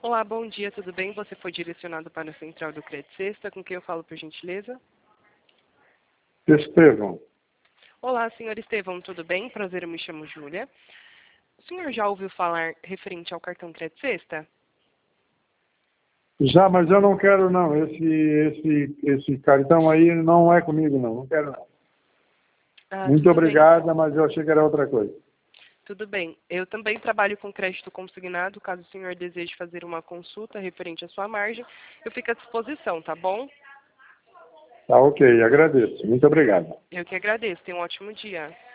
Olá, bom dia, tudo bem? Você foi direcionado para a Central do Crédito Sexta, com quem eu falo, por gentileza? Estevão. Olá, senhor Estevão, tudo bem? Prazer, eu me chamo Júlia. O senhor já ouviu falar referente ao cartão Crédito Sexta? Já, mas eu não quero não. Esse cartão aí não é comigo não. Não quero não. Muito Tudo bem, obrigada, então. mas eu achei que era outra coisa. Tudo bem. Eu também trabalho com crédito consignado. Caso o senhor deseje fazer uma consulta referente à sua margem, eu fico à disposição, tá bom? Tá ok, agradeço. Muito obrigado. Eu que agradeço. Tenha um ótimo dia.